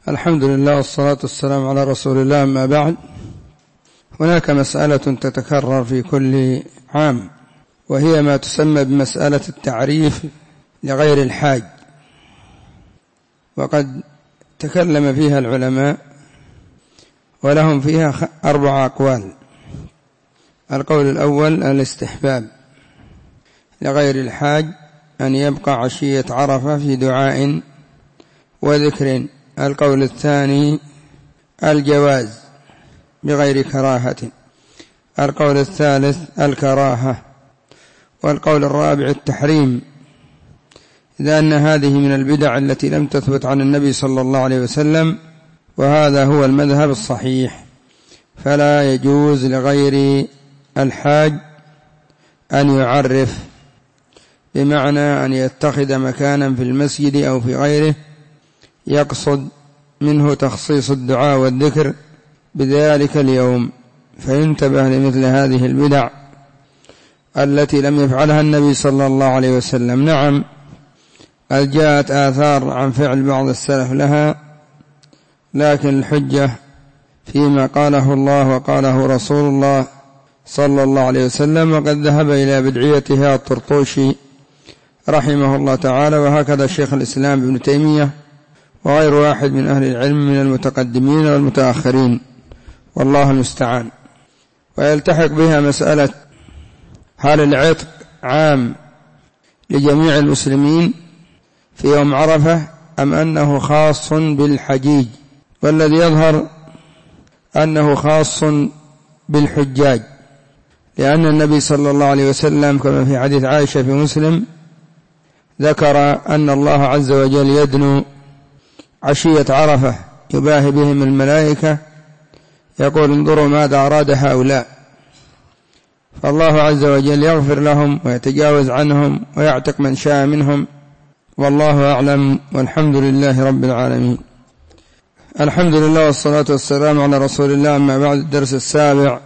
الحمد لله والصلاة والسلام على رسول الله. أما بعد، هناك مسألة تتكرر في كل عام، وهي ما تسمى بمسألة التعريف لغير الحاج، وقد تكلم فيها العلماء ولهم فيها 4 أقوال. القول الأول الاستحباب لغير الحاج أن يبقى عشية عرفة في دعاء وذكر. القول الثاني الجواز بغير كراهة. القول الثالث الكراهة. والقول الرابع التحريم، لأن هذه من البدع التي لم تثبت عن النبي صلى الله عليه وسلم، وهذا هو المذهب الصحيح. فلا يجوز لغير الحاج أن يعرف، بمعنى أن يتخذ مكانا في المسجد أو في غيره يقصد منه تخصيص الدعاء والذكر بذلك اليوم، فينتبه لمثل هذه البدع التي لم يفعلها النبي صلى الله عليه وسلم. نعم، قد جاءت آثار عن فعل بعض السلف لها، لكن الحجة فيما قاله الله وقاله رسول الله صلى الله عليه وسلم، وقد ذهب إلى بدعيتها الطرطوشي رحمه الله تعالى، وهكذا شيخ الإسلام ابن تيمية وغير واحد من أهل العلم من المتقدمين والمتأخرين، والله المستعان. ويلتحق بها مسألة هل العتق عام لجميع المسلمين في يوم عرفة أم أنه خاص بالحجيج؟ والذي يظهر أنه خاص بالحجاج، لأن النبي صلى الله عليه وسلم كما في حديث عائشة في مسلم ذكر أن الله عز وجل يدنو عشية عرفة يباهي بهم الملائكة، يقول انظروا ماذا أراد هؤلاء، فالله عز وجل يغفر لهم ويتجاوز عنهم ويعتق من شاء منهم، والله أعلم، والحمد لله رب العالمين. الحمد لله والصلاة والسلام على رسول الله. أما بعد، الدرس السابع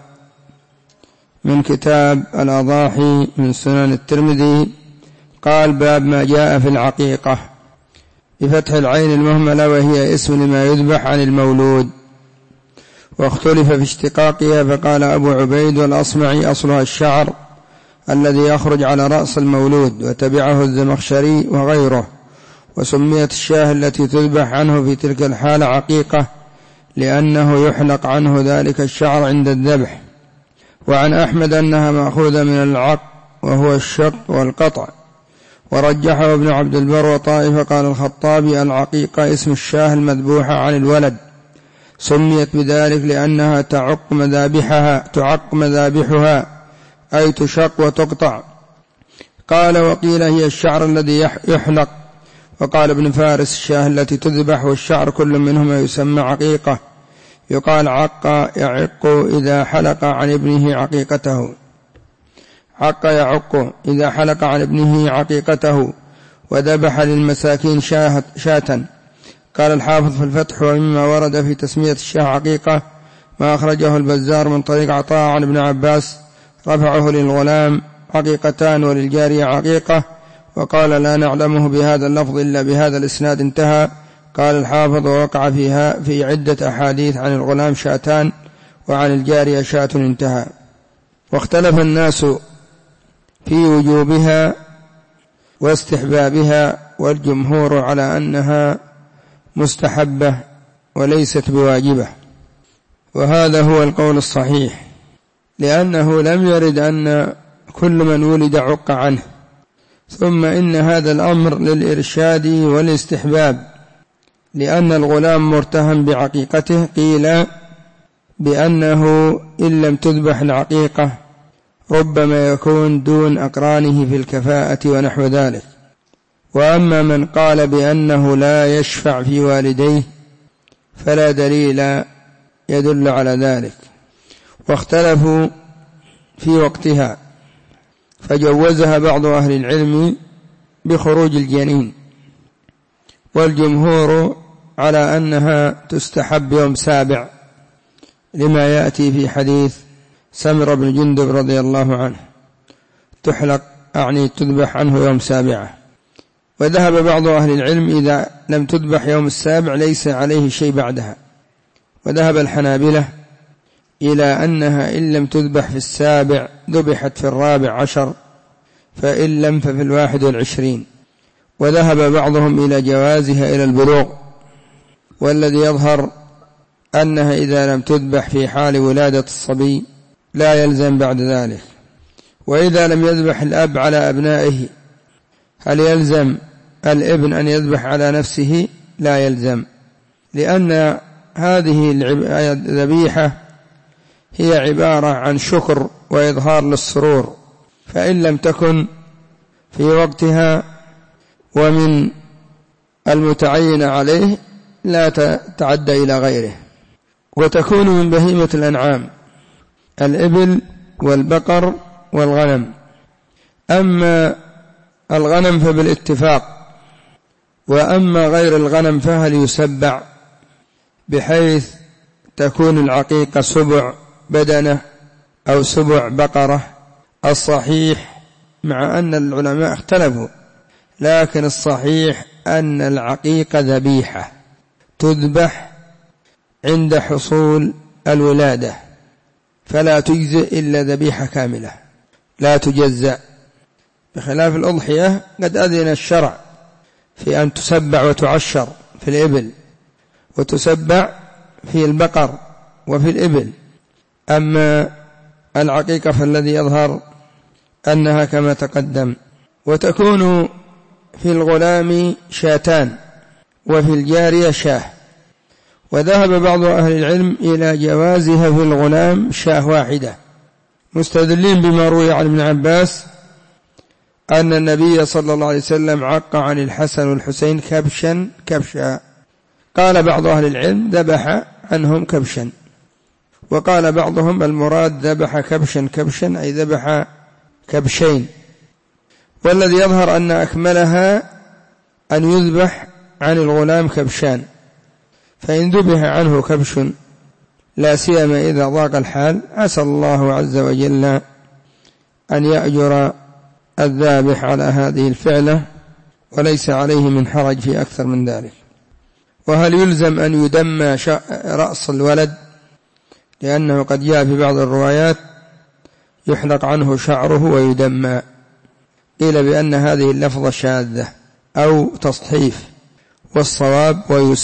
من كتاب الأضاحي من سنن الترمذي. قال: باب ما جاء في العقيقة، بفتح العين المهملة، وهي اسم لما يذبح عن المولود، واختلف في اشتقاقها، فقال أبو عبيد والأصمعي أصلها الشعر الذي يخرج على رأس المولود، وتبعه الزمخشري وغيره. وسميت الشاة التي تذبح عنه في تلك الحالة عقيقة، لأنه يحلق عنه ذلك الشعر عند الذبح. وعن أحمد أنها مأخوذة من العق، وهو الشق والقطع، ورجحه ابن عبد البر وطائفة. قال الخطابي: العقيقة اسم الشاة المذبوحة عن الولد، سميت بذلك لأنها تعق مذابحها، أي تشق وتقطع. قال: وقيل هي الشعر الذي يحلق. وقال ابن فارس: الشاة التي تذبح والشعر كل منهما يسمى عقيقة، يقال عق يعق إذا حلق عن ابنه عقيقته، عق يعق إذا حلق عن ابنه عقيقته، وذبح للمساكين شاة. قال الحافظ في الفتح: ومما ورد في تسمية الشاة عقيقة ما أخرجه البزار من طريق عطاء عن ابن عباس، رفعه للغلام عقيقتان وللجارية عقيقة، وقال: لا نعلمه بهذا اللفظ إلا بهذا الإسناد. انتهى. قال الحافظ: ووقع فيها في عدة أحاديث عن الغلام شاتان وعن الجارية شاة. انتهى. واختلف الناس في وجوبها واستحبابها، والجمهور على أنها مستحبة وليست بواجبة، وهذا هو القول الصحيح، لأنه لم يرد أن كل من ولد عق عنه. ثم إن هذا الأمر للإرشاد والاستحباب، لأن الغلام مرتهن بعقيقته. قيل بأنه إن لم تذبح العقيقة ربما يكون دون أقرانه في الكفاءة ونحو ذلك. وأما من قال بأنه لا يشفع في والديه فلا دليل يدل على ذلك. واختلفوا في وقتها، فجوزها بعض أهل العلم بخروج الجنين، والجمهور على أنها تستحب يوم 7، لما يأتي في حديث سمر بن جندب رضي الله عنه، تحلق تذبح عنه يوم 7. وذهب بعض أهل العلم إذا لم تذبح يوم السابع ليس عليه شيء بعدها. وذهب الحنابلة إلى أنها إن لم تذبح في السابع ذبحت في 14، فإن لم ففي 21. وذهب بعضهم إلى جوازها إلى البلوغ، والذي يظهر أنها إذا لم تذبح في حال ولادة الصبي لا يلزم بعد ذلك. وإذا لم يذبح الأب على أبنائه هل يلزم الابن أن يذبح على نفسه؟ لا يلزم، لأن هذه الذبيحة هي عبارة عن شكر وإظهار للسرور، فإن لم تكن في وقتها ومن المتعين عليه لا تتعدى إلى غيره. وتكون من بهيمة الأنعام الإبل والبقر والغنم. أما الغنم فبالاتفاق، وأما غير الغنم فهل يسبع بحيث تكون العقيقة سبع بدنة أو سبع بقرة؟ الصحيح مع أن العلماء اختلفوا، لكن الصحيح أن العقيقة ذبيحة تذبح عند حصول الولادة، فلا تجزئ إلا ذبيحة كاملة لا تجزأ، بخلاف الأضحية قد أذن الشرع في أن تسبع وتعشر في الإبل وتسبع في البقر وفي الإبل. أما العقيقة فالذي يظهر أنها كما تقدم. وتكون في الغلام شاتان وفي الجارية شاه. وذهب بعض أهل العلم إلى جوازها في الغلام شاه واحدة، مستدلين بما روي عن ابن عباس أن النبي صلى الله عليه وسلم عق عن الحسن والحسين كبشا. قال بعض أهل العلم ذبح عنهم كبشا، وقال بعضهم المراد ذبح كبشا أي ذبح كبشين. والذي يظهر أن أكملها أن يذبح عن الغلام كبشان، فإن ذبح عنه كبش لا سيما إذا ضاق الحال عسى الله عز وجل أن يأجر الذابح على هذه الفعلة وليس عليه من حرج في أكثر من ذلك. وهل يلزم أن يدمى رأس الولد؟ لأنه قد جاء في بعض الروايات يحلق عنه شعره ويدمى. قيل بأن هذه اللفظة شاذة أو تصحيف، والصواب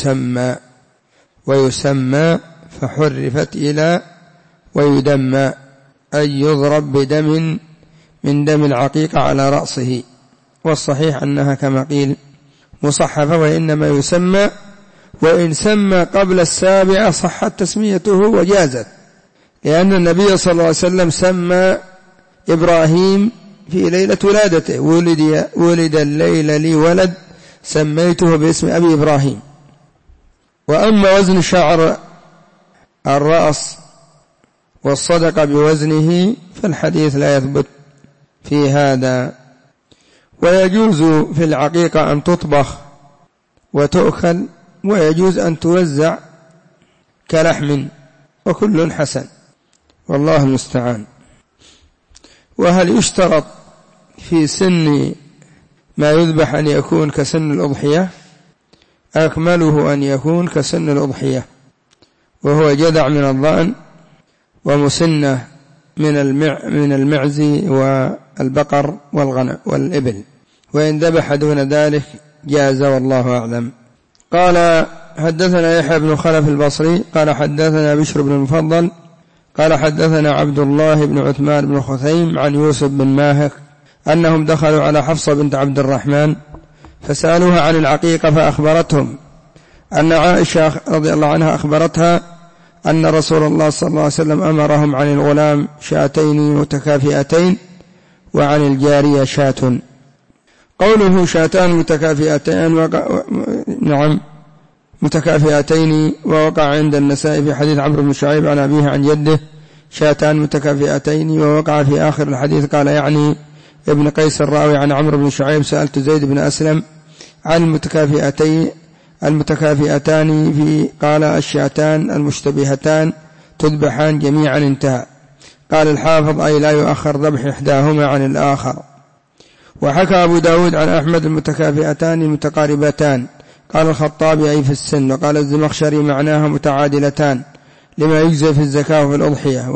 ويسمى فحرفت إلى ويدمى، أي يضرب بدم من دم العقيقة على رأسه. والصحيح أنها كما قيل مصحفة، وإنما يسمى، وإن سمى قبل السابعة صحت تسميته وجازت، لأن النبي صلى الله عليه وسلم سمى إبراهيم في ليلة ولادته، ولد الليلة لي ولد سميته باسم أبي إبراهيم. وأما وزن شعر الرأس والصدقة بوزنه فالحديث لا يثبت في هذا. ويجوز في العقيقة أن تطبخ وتؤكل، ويجوز أن توزع كلحم، وكل حسن والله المستعان. وهل يشترط في سن ما يذبح أن يكون كسن الأضحية؟ أكمله أن يكون كسن الأضحية، وهو جذع من الضأن ومسنة من المعز والبقر والغنم والإبل، وإن ذبح دون ذلك جاز والله أعلم. قال حدثنا يحيى بن خلف البصري قال حدثنا بشر بن المفضل قال حدثنا عبد الله بن عثمان بن خثيم عن يوسف بن ماهك أنهم دخلوا على حفصة بنت عبد الرحمن فسألوها عن العقيقة، فأخبرتهم أن عائشة رضي الله عنها أخبرتها أن رسول الله صلى الله عليه وسلم أمرهم عن الغلام شاتين متكافئتين وعن الجارية شاة. قوله شاتان متكافئتين نعم متكافئتين، ووقع عند النسائي في حديث عمرو بن شعيب عن أبيه عن جده شاتان متكافئتين، ووقع في آخر الحديث قال يعني ابن قيس الراوي عن عمرو بن شعيب سألت زيد بن أسلم عن المتكافئتان في قال الشاتان المشتبهتان تذبحان جميعا انتهى. قال الحافظ أي لا يؤخر ذبح إحداهما عن الآخر. وحكى أبو داود عن أحمد المتكافئتان متقاربتان، قال الخطابي أي في السن، وقال الزمخشري معناها متعادلتان لما يجزي في الزكاة وفي الأضحية.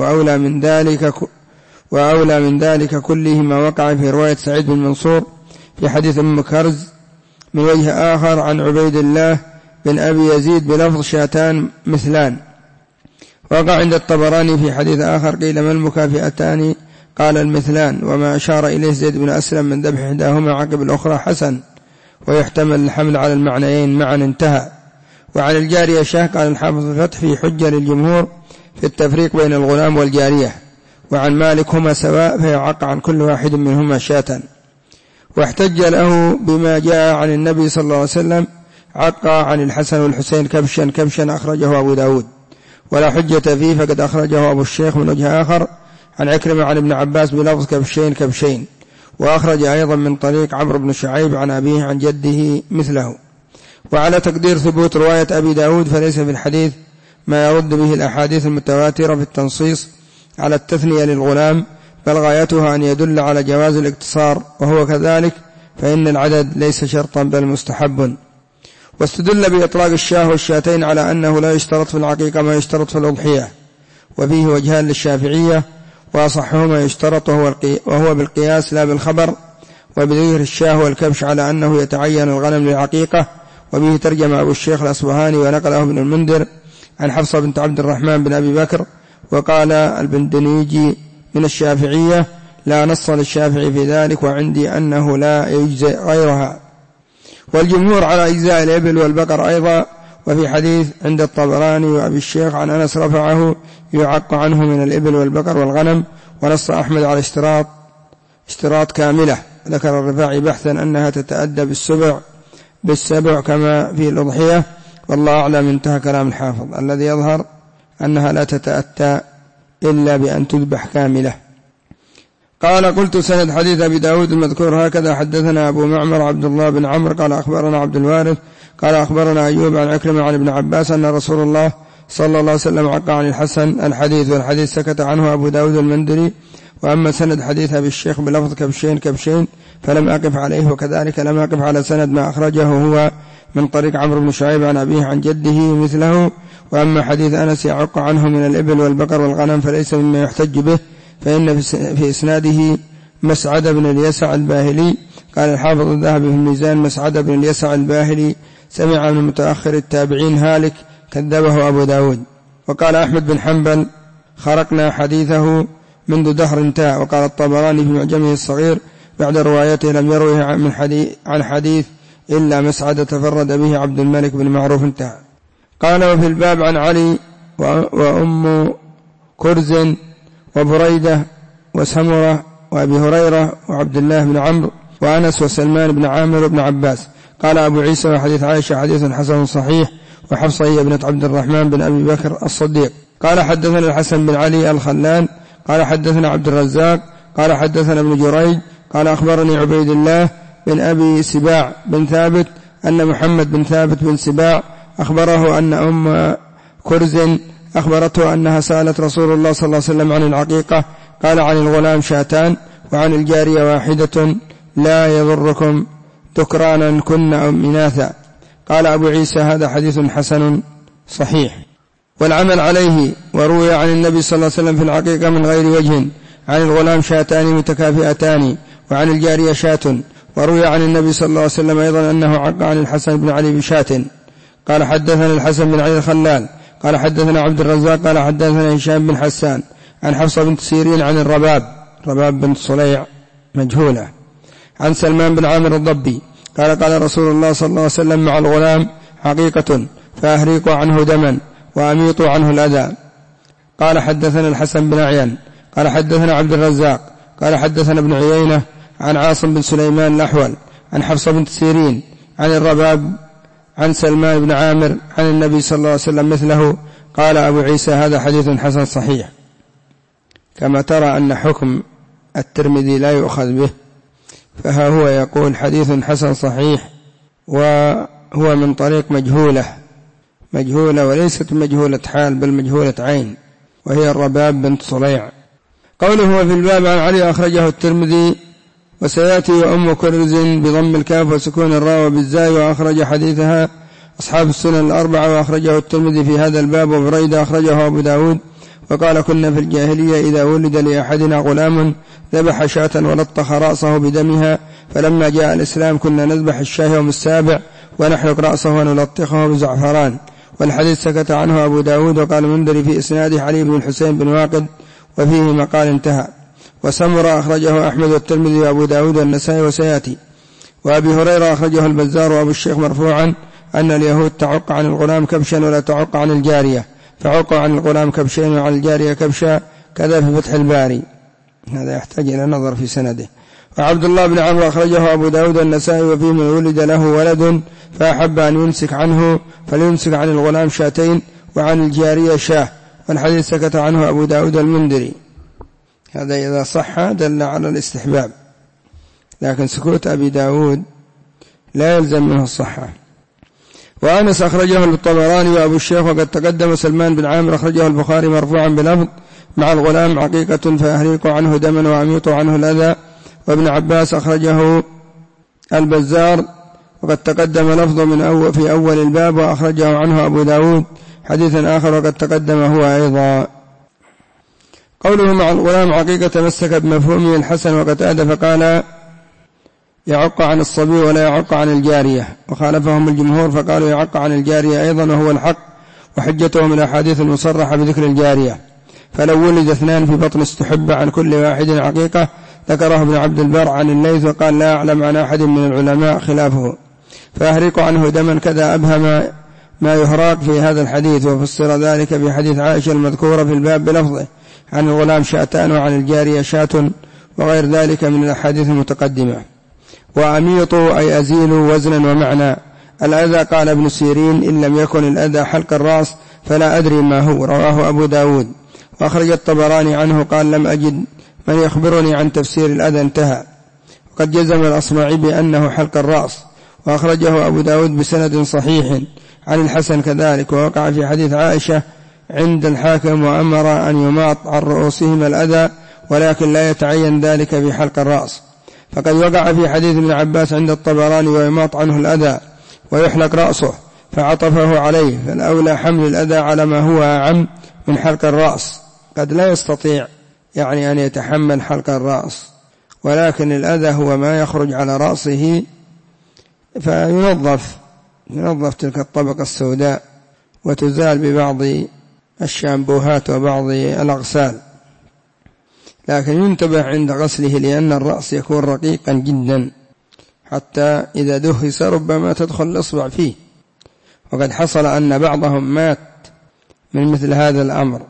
وأولى من ذلك كله ما وقع في رواية سعيد بن منصور في حديث أم كرز من وجه آخر عن عبيد الله بن أبي يزيد بلفظ شاتان مثلان. وقع عند الطبراني في حديث آخر قيل ما المكافئتان؟ قال المثلان، وما أشار إليه زيد بن أسلم من ذبح إحداهما عقب الأخرى حسن، ويحتمل الحمل على المعنيين معا. انتهى. وعن الجارية شاه قال الحافظ الفتح في حجة للجمهور في التفريق بين الغلام والجارية، وعن مالك هما سواء فيعق عن كل واحد منهما شاة. واحتج له بما جاء عن النبي صلى الله عليه وسلم عق عن الحسن والحسين كبشا أخرجه أبو داود ولا حجة فيه، فقد أخرجه أبو الشيخ من وجه آخر عن عكرمة عن ابن عباس بلفظ كبشين، وأخرج أيضا من طريق عمرو بن شعيب عن أبيه عن جده مثله. وعلى تقدير ثبوت رواية أبي داود فليس في الحديث ما يرد به الأحاديث المتواترة في التنصيص على التثنية للغلام، بل غايتها أن يدل على جواز الاقتصار، وهو كذلك فإن العدد ليس شرطا بل مستحب. واستدل بإطلاق الشاه والشاتين على أنه لا يشترط في العقيقة ما يشترط في الأضحية، وفيه وجهان للشافعية، وأصحهما يشترط وهو بالقياس لا بالخبر، وبذكر الشاه والكبش على أنه يتعين الغنم للعقيقة. وبه ترجم أبو الشيخ الأصبهاني ونقله ابن المنذر عن حفصة بنت عبد الرحمن بن أبي بكر. وقال البندنيجي من الشافعية لا نص للشافعي في ذلك، وعندي أنه لا يجزئ غيرها. والجمهور على إجزاء الإبل والبقر أيضا. وفي حديث عند الطبراني وأبي الشيخ عن أنس رفعه يعق عنه من الإبل والبقر والغنم. ونص أحمد على اشتراط كاملة. ذكر الرفاعي بحثا أنها تتأدى بالسبع كما في الأضحية، والله أعلم. انتهى كلام الحافظ. الذي يظهر أنها لا تتأتى إلا بأن تذبح كاملة. قال قلت سند حديث أبي داود المذكور هكذا: حدثنا أبو معمر عبد الله بن عمرو قال أخبرنا عبد الوارث قال أخبرنا أيوب عن عكرمة عن ابن عباس أن رسول الله صلى الله عليه وسلم عق عن الحسن الحديث، والحديث سكت عنه أبو داود المندري. وأما سند حديث أبي الشيخ بلفظ كبشين فلم أقف عليه، وكذلك لم أقف على سند ما أخرجه هو من طريق عمرو بن شعيب عن أبيه عن جده مثله. وأما حديث أنس يعق عنه من الإبل والبقر والغنم فليس مما يحتج به، فإن في إسناده مسعد بن اليسع الباهلي. قال الحافظ الذهبي في الميزان: مسعد بن اليسع الباهلي سمع من متأخر التابعين هالك كذبه أبو داود. وقال أحمد بن حنبل: خرقنا حديثه منذ دهر انتهى. وقال الطبراني في معجمه الصغير بعد روايته: لم يروه عن حديث إلا مسعد تفرد به عبد الملك بن معروف انتهى. قال: وفي الباب عن علي وأم كرز وبريدة وسمرة وأبي هريرة وعبد الله بن عمرو وأنس وسلمان بن عامر وابن عباس. قال أبو عيسى: وحديث عائشة حديث حسن صحيح، وحفصة هي ابنة عبد الرحمن بن أبي بكر الصديق. قال: حدثنا الحسن بن علي الخلال قال حدثنا عبد الرزاق قال حدثنا ابن جريج قال أخبرني عبيد الله بن أبي سباع بن ثابت أن محمد بن ثابت بن سباع أخبره أن أم كرز أخبرته أنها سألت رسول الله صلى الله عليه وسلم عن العقيقة. قال: عن الغلام شاتان، وعن الجارية واحدة، لا يضركم ذكرانا كن أو إناثا. قال أبو عيسى: هذا حديث حسن صحيح. والعمل عليه. وروي عن النبي صلى الله عليه وسلم في العقيقة من غير وجه: عن الغلام شاتان متكافئتان، وعن الجارية شاة. وروي عن النبي صلى الله عليه وسلم أيضا أنه عق عن الحسن بن علي بشاة. قال: حدثنا الحسن بن علي الخلال قال حدثنا عبد الرزاق قال حدثنا هشام بن حسان عن حفصة بنت سيرين عن الرباب بنت صليع مجهولة عن سلمان بن عامر الضبي قال: قال رسول الله صلى الله عليه وسلم: مع الغلام حقيقة، فأهريقوا عنه دما وأميطوا عنه الأذى. قال: حدثنا الحسن بن عيان قال حدثنا عبد الرزاق قال حدثنا ابن عيينة عن عاصم بن سليمان الأحول عن حفصة بنت سيرين عن الرباب عن سلمان بن عامر عن النبي صلى الله عليه وسلم مثله. قال أبو عيسى: هذا حديث حسن صحيح. كما ترى أن حكم الترمذي لا يؤخذ به، فها هو يقول حديث حسن صحيح، وهو من طريق مجهولة وليست مجهولة حال بل مجهولة عين، وهي الرباب بنت صليع. قوله: وفي الباب عن علي أخرجه الترمذي وسيأتي وأم كرز بضم الكاف وسكون الراء وبالزاي، وأخرج حديثها أصحاب السنن الأربعة، وأخرجه الترمذي في هذا الباب، وبريدة أخرجه أبو داود وقال كنا في الجاهلية إذا ولد لأحدنا غلام ذبح شاة ولطخ رأسه بدمها، فلما جاء الإسلام كنا نذبح الشاه يوم السابع ونحلق رأسه ونلطخه بزعفران. والحديث سكت عنه أبو داود، وقال المنذري في إسناده علي بن الحسين بن واقد وفيه مقال انتهى. وسمر أخرجه أحمد والترمذي وأبو داود والنسائي وسيأتي. وأبي هريرة أخرجه البزار وأبو الشيخ مرفوعا أن اليهود تعق عن الغلام كبشا ولا تعق عن الجارية، فعقوا عن الغلام كبشين وعن الجارية كبشا، كذا في فتح الباري. هذا يحتاج إلى نظر في سنده. وعبد الله بن عمرو أخرجه أبو داود والنسائي وفيه من ولد له ولد فأحب أن يمسك عنه فليمسك عن الغلام شاتين وعن الجارية شاه، والحديث سكت عنه أبو داود المنذري. هذا إذا صح دل على الاستحباب، لكن سكوت أبي داود لا يلزم منه الصحة. وأنس أخرجه الطبراني وأبو الشيخ، وقد تقدم سلمان بن عامر أخرجه البخاري مرفوعا بلفظ مع الغلام عقيقة فأهريق عنه دما وأميط عنه الأذى. وابن عباس أخرجه البزار، وقد تقدم لفظ من في أول الباب، وأخرجه عنه أبو داود حديث آخر وقد تقدم هو أيضا. قوله مع الغلام عقيقة تمسك بمفهومه الحسن وقتادة فقال يعق عن الصبي ولا يعق عن الجارية، وخالفهم الجمهور فقالوا يعق عن الجارية أيضا وهو الحق، وحجتهم الأحاديث المصرحة بذكر الجارية. فلو ولد اثنان في بطن استحب عن كل واحد عقيقة، ذكره ابن عبد البر عن الليث وقال لا أعلم عن أحد من العلماء خلافه. فأهرق عنه دما كذا أبهم ما يهراق في هذا الحديث، وفسر ذلك بحديث عائشة المذكورة في الباب بلفظه عن الغلام شاتان وعن الجارية شاة، وغير ذلك من الأحاديث المتقدمة. وأميطوا أي أزيلوا وزنا ومعنى. الأذى قال ابن سيرين إن لم يكن الأذى حلق الرأس فلا أدري ما هو، رواه أبو داود. وأخرج الطبراني عنه قال لم أجد من يخبرني عن تفسير الأذى انتهى. وقد جزم الأصمعي بأنه حلق الرأس، وأخرجه أبو داود بسند صحيح عن الحسن كذلك. ووقع في حديث عائشة عند الحاكم وأمر أن يماط عن رؤوسهم الأذى، ولكن لا يتعين ذلك في حلق الرأس. فقد وقع في حديث ابن عباس عند الطبراني ويماط عنه الأذى ويحلق رأسه، فعطفه عليه، فالأولى حمل الأذى على ما هو أعم من حلق الرأس. قد لا يستطيع أن يتحمل حلق الرأس، ولكن الأذى هو ما يخرج على رأسه، فينظف تلك الطبقة السوداء وتزال ببعض الشامبوهات وبعض الأغسال. لكن ينتبه عند غسله لأن الرأس يكون رقيقا جدا، حتى إذا دهس ربما تدخل الإصبع فيه، وقد حصل أن بعضهم مات من مثل هذا الأمر.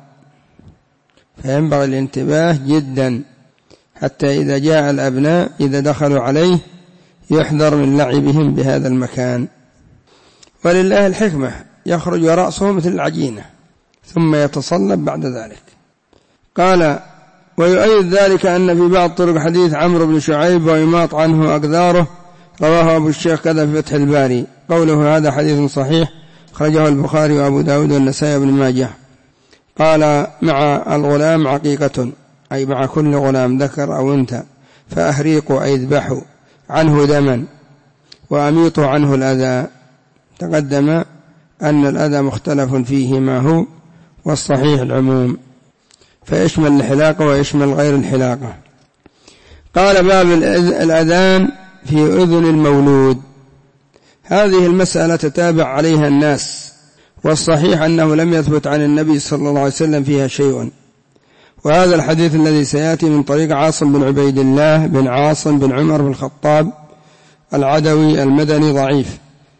فينبغي الانتباه جدا، حتى إذا جاء الأبناء إذا دخلوا عليه يحذر من لعبهم بهذا المكان. ولله الحكمة، يخرج رأسه مثل العجينة ثم يتصلب بعد ذلك. قال ويؤيد ذلك أن في بعض طرق حديث عمرو بن شعيب ويماط عنه أقداره، رواه أبو الشيخ كذا في فتح الباري. قوله هذا حديث صحيح خرجه البخاري وأبو داود والنسائي بن ماجه. قال مع الغلام عقيقة أي مع كل غلام ذكر أو أنثى، فأهريقوا أي اذبحوا عنه دما، وأميطوا عنه الأذى. تقدم أن الأذى مختلف فيه ما هو، والصحيح العموم، فيشمل الحلاقة ويشمل غير الحلاقة. قال باب الأذان في أذن المولود. هذه المسألة تتابع عليها الناس، والصحيح أنه لم يثبت عن النبي صلى الله عليه وسلم فيها شيء. وهذا الحديث الذي سيأتي من طريق عاصم بن عبيد الله بن عاصم بن عمر بن الخطاب العدوي المدني ضعيف.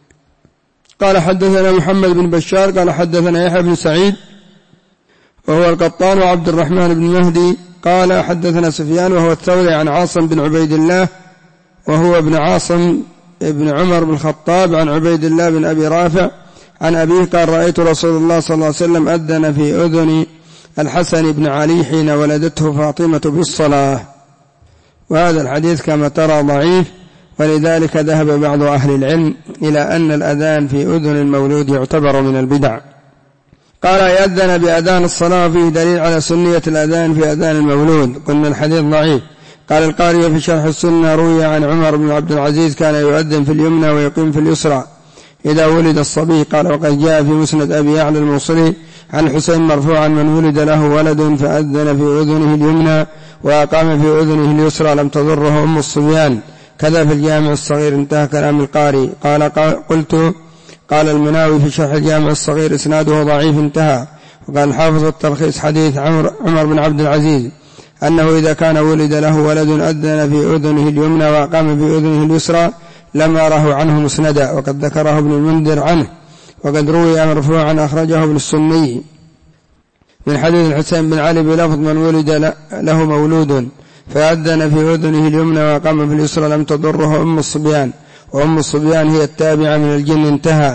قال حدثنا محمد بن بشار قال حدثنا يحيى بن سعيد وهو القطان وعبد الرحمن بن مهدي قال حدثنا سفيان وهو الثوري عن عاصم بن عبيد الله وهو ابن عاصم ابن عمر بن الخطاب عن عبيد الله بن أبي رافع عن أبيه قال رأيت رسول الله صلى الله عليه وسلم أذن في أذن الحسن بن علي حين ولدته فاطمة بالصلاة. وهذا الحديث كما ترى ضعيف، ولذلك ذهب بعض أهل العلم إلى أن الأذان في أذن المولود يعتبر من البدع. قال يأذن بأذان الصلاة فيه دليل على سنية الأذان في أذان المولود. قلنا الحديث ضعيف، قال القاري في شرح السنة: روي عن عمر بن عبد العزيز كان يؤذن في اليمنى ويقيم في اليسرى إذا ولد الصبي. قال: وقد جاء في مسند أبي يعلى الموصلي عن الحسين مرفوعا: من ولد له ولد فأذن في أذنه اليمنى وأقام في أذنه اليسرى لم تضره أم الصبيان. كذا في الجامع الصغير. انتهى كلام القاري. قلت: قال المناوي في شرح الجامع الصغير: إسناده ضعيف. انتهى. وقال الحافظ التلخيص: حديث عمر بن عبد العزيز أنه إذا كان ولد له ولد أذن في أذنه اليمنى وأقام في أذنه اليسرى لم أره عنه مسندا. وقد ذكره ابن المنذر عنه. وقد روي مرفوعا أخرجه ابن السني من حديث الحسين بن علي بلفظ: من ولد له مولود فأذن في أذنه اليمنى وأقام في اليسرى لم تضره أم الصبيان، وأم الصبيان هي التابعة من الجن. انتهى.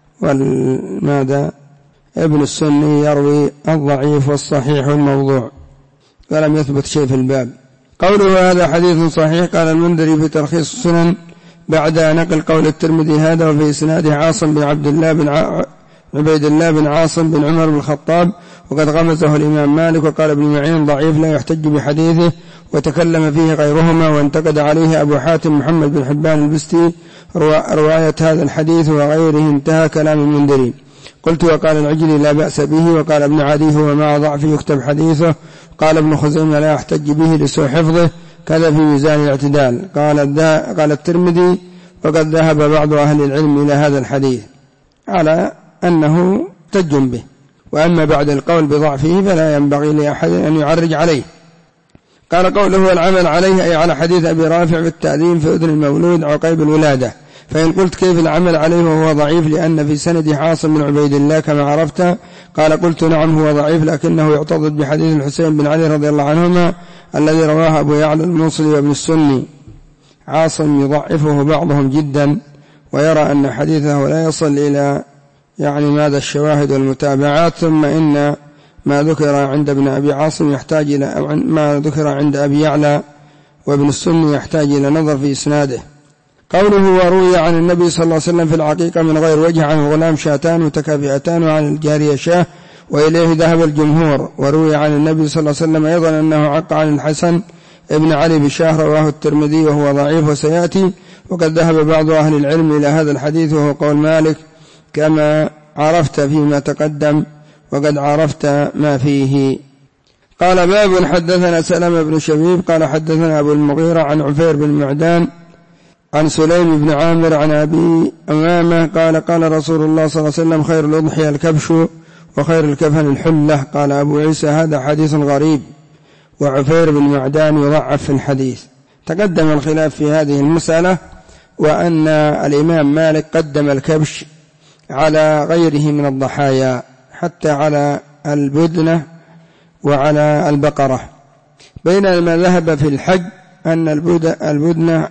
وماذا؟ ابن السني يروي الضعيف والصحيح والموضوع ولم يثبت شيء في الباب. قوله: هذا حديث صحيح. قال المنذري في تلخيص السنن بعد نقل قول الترمذي هذا: وفي إسناده عاصم بن عبيد الله بن عاصم بن عمر بن الخطاب، وقد غمزه الإمام مالك. وقال ابن معين: ضعيف لا يحتج بحديثه، وتكلم فيه غيرهما. وانتقد عليه أبو حاتم محمد بن حبان البستي رواية هذا الحديث وغيره. انتهى كلام المنذري. قلت: وقال العجلي: لا بأس به. وقال ابن عدي: هو مع ضعف يكتب حديثه. قال ابن خزيمة: لا يحتج به لسوء حفظه. كذا في ميزان الاعتدال. قال الترمذي: وقد ذهب بعض أهل العلم إلى هذا الحديث على أنه احتج به، وأما بعد القول بضعفه فلا ينبغي لأحد أن يعرج عليه. قال: قوله والعمل عليه أي على حديث أبي رافع بالتأذين في أذن المولود عقيب الولادة. فإن قلت: كيف العمل عليه وهو ضعيف لأن في سند عاصم بن عبيد الله كما عرفت؟ قال: قلت: نعم هو ضعيف، لكنه يعتضد بحديث الحسين بن علي رضي الله عنهما الذي رواه أبو يعلى الموصلي وابن السني. عاصم يضعفه بعضهم جدا ويرى أن حديثه لا يصل إلى ماذا الشواهد والمتابعات. ثم إن ما ذكر عند ابن أبي عاصم يحتاج إلى ما ذكر عند أبي يعلى وابن السني يحتاج إلى نظر في إسناده. قوله: وروي عن النبي صلى الله عليه وسلم في العقيقة من غير وجه عن الغلام شاتان متكافئتان وعن الجارية شاه، وإليه ذهب الجمهور. وروي عن النبي صلى الله عليه وسلم أيضا أنه عق عن الحسن ابن علي بشاه، رواه الترمذي وهو ضعيف وسيأتي. وقد ذهب بعض أهل العلم إلى هذا الحديث وهو قول مالك كما عرفت فيما تقدم، وقد عرفت ما فيه. قال: باب حدثنا سلمة بن شبيب قال حدثنا أبو المغيرة عن عفير بن معدان عن سليم بن عامر عن أبي أمامة قال: قال رسول الله صلى الله عليه وسلم: خير الأضحية الكبش وخير الكفن الحلة. قال أبو عيسى: هذا حديث غريب. وعفير بن معدان يضعف في الحديث. تقدم الخلاف في هذه المسألة، وأن الإمام مالك قدم الكبش على غيره من الضحايا حتى على البدنة وعلى البقرة، بينما ذهب في الحج أن البدنة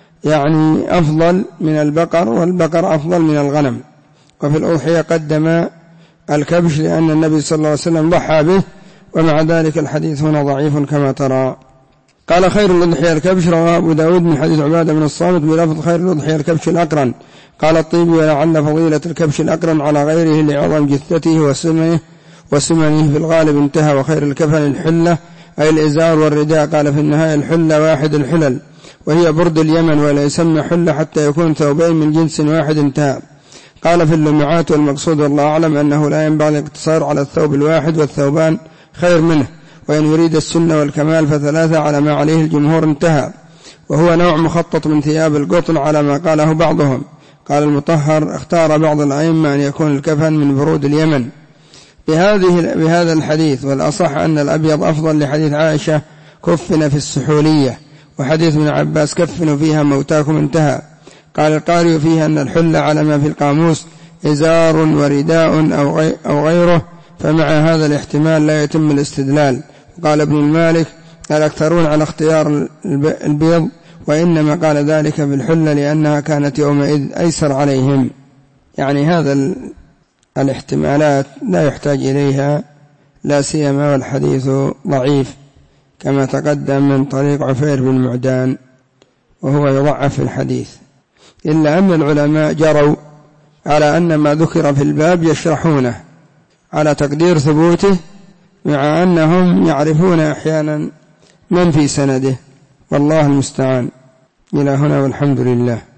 أفضل من البقر، والبقر أفضل من الغنم. وفي الأضحية قدم الكبش لأن النبي صلى الله عليه وسلم ضحى به، ومع ذلك الحديث هنا ضعيف كما ترى. قال: خير الأضحية الكبش. رواه أبو داود من حديث عبادة بن الصامت بلفظ: خير الأضحية الكبش الأقرن. قال الطيبي: ولعل فضيلة الكبش الأقرن على غيره لعظم جثته وسمنه في الغالب. انتهى. وخير الكفن الحلة أي الإزار والرداء. قال في النهاية: الحلة واحد الحلل، وهي برد اليمن، ولا يسمى حلة حتى يكون ثوبين من جنس واحد. انتهى. قال في اللمعات: والمقصود والله أعلم أنه لا ينبغي الاقتصار على الثوب الواحد، والثوبان خير منه، وإن يريد السنة والكمال فثلاثة على ما عليه الجمهور. انتهى. وهو نوع مخطط من ثياب القطن على ما قاله بعضهم. قال المطهر: اختار بعض الأئمة أن يكون الكفن من برود اليمن بهذا الحديث، والأصح أن الأبيض أفضل لحديث عائشة: كفن في السحولية، وحديث ابن عباس: كفنوا فيها موتاكم. انتهى. قال القارئ فيها أن الحلة على ما في القاموس إزار ورداء أو غيره، فمع هذا الاحتمال لا يتم الاستدلال. وقال ابن المالك: الأكثرون على اختيار البيض، وإنما قال ذلك في الحلة لأنها كانت يومئذ أيسر عليهم. هذا الاحتمالات لا يحتاج إليها، لا سيما والحديث ضعيف كما تقدم من طريق عفير بن معدان، وهو يضعف في الحديث. إلا أن العلماء جروا على أن ما ذكر في الباب يشرحونه على تقدير ثبوته، مع أنهم يعرفون أحيانا من في سنده، والله المستعان. إلى هنا والحمد لله.